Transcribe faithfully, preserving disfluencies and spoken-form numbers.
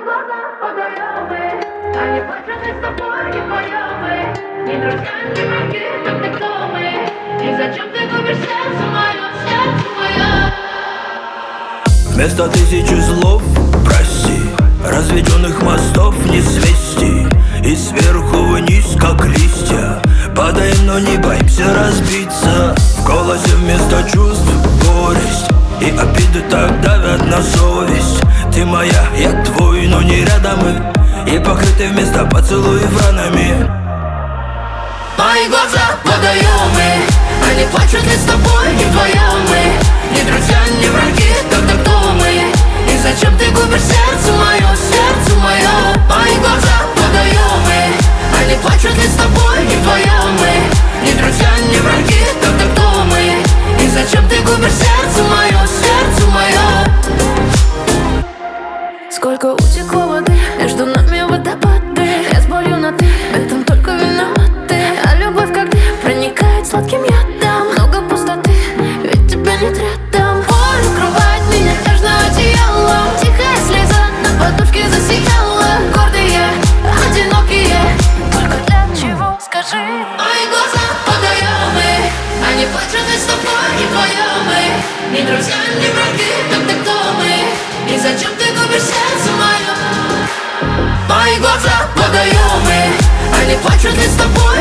глаза водоемы, они плачут и с тобой не вдвоем. Ни друзья, ни враги, так ты кто мы? И зачем ты губишь сердце мое, сердце мое? Вместо тысячи слов прости, разведенных мостов не свести. И сверху вниз, как листья, падаем, но не боимся разбиться. В голосе вместо чувств горесть, и обиды так давят на совесть. Ты моя, я твой, но не рядом мы, и покрыты вместо поцелуев ранами. Мои глаза водоемы, они плачут и с тобой не вдвоем мы. Ни друзья, ни враги, тогда кто мы? И зачем ты губишь сердце мое, сердце мое? Мои глаза водоемы, они плачут и с тобой не вдвоем мы. Ни друзья, ни враги, тогда кто мы? И зачем ты губишь сердце мое, сердце мое? Сколько утекло воды, между нами водопады. Я с болью на ты, в этом только виноваты. А любовь как ты проникает сладким ядом. Много пустоты, ведь тебя нет рядом. Боль укрывает меня нежно одеялом. Тихая слеза на подушке засияла. Гордые, одинокие, только для чего, скажи? Мои глаза водоемы, они плачут и с тобой не вдвоем мы. Ни друзья, ни враги, тогда кто мы? И зачем ты губишь сердце мое? Мои глаза водоемы, они плачут и с тобой